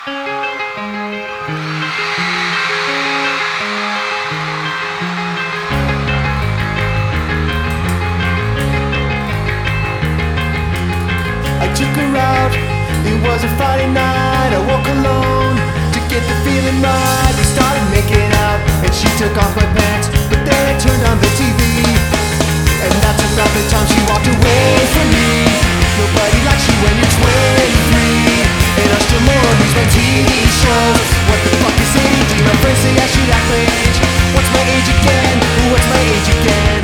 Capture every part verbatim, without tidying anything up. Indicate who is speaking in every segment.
Speaker 1: I took her out, it was a Friday night. I woke alone to get the feeling right. We started making out and she took off my pants, but then I turned on the T V, and that's about the time she walked away from me. Nobody likes you when you're twenty-three, and I still more on these my T V shows. What the fuck is A D? My friends say I should act my age. What's my age again? What's my age again?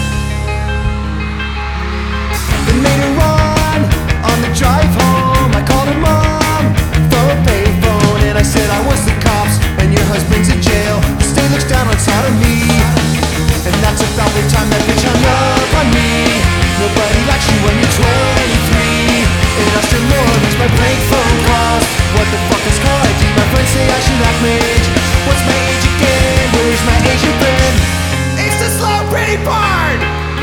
Speaker 1: Then later on, on the drive home, I called her mom for a payphone, and I said I was the cops and your husband's in jail. The state looks down on sodomy, and that's about the time that bitch hung up on me. Nobody likes you when you're twenty-three, and I still more these my prank phone calls. What the fuck is call I D? My friends say I should act my age. What's my age again? Where's my Asian friend? It's the slow pretty part!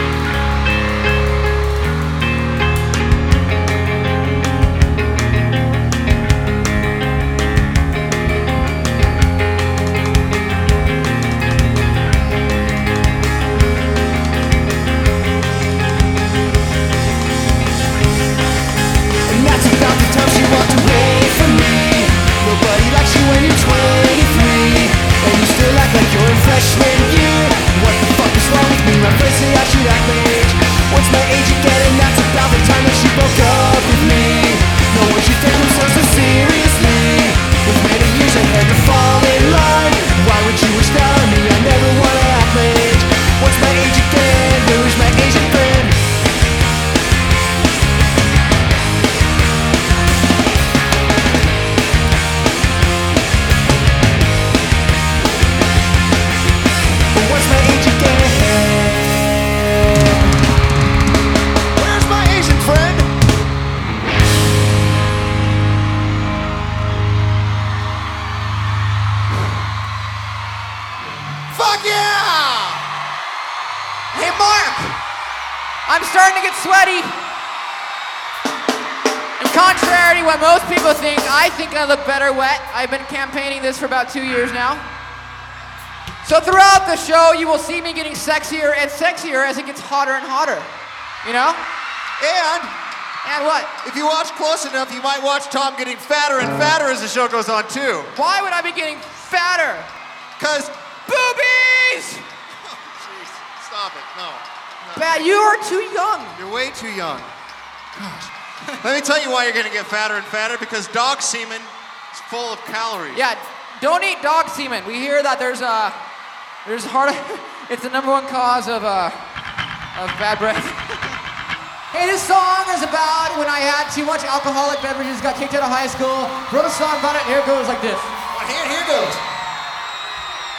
Speaker 1: Freshman year, what the fuck is wrong with me? My friends say I should act my age. What's my age again? And that's about the time that she broke up with me. No one should take themselves so seriously. With many years ahead to fall in line, why would you wish that on me? I never wanna act my age. What's my age again? Where is my Asian friend?
Speaker 2: I'm starting to get sweaty. And contrary to what most people think, I think I look better wet. I've been campaigning this for about two years now. So throughout the show, you will see me getting sexier and sexier as it gets hotter and hotter. You know?
Speaker 3: And
Speaker 2: And what?
Speaker 3: if you watch close enough, you might watch Tom getting fatter and fatter as the show goes on too.
Speaker 2: Why would I be getting fatter?
Speaker 3: Cause
Speaker 2: Boobies!
Speaker 3: oh, jeez, stop it, no. no.
Speaker 2: Bad, you are too young.
Speaker 3: You're way too young. Gosh. Let me tell you why you're gonna get fatter and fatter, because dog semen is full of calories.
Speaker 2: Yeah, don't eat dog semen. We hear that there's a, there's heart, it's the number one cause of, uh, of bad breath. Hey, this song is about when I had too much alcoholic beverages, got kicked out of high school, wrote a song about it, and here it goes like this.
Speaker 3: Here, here goes.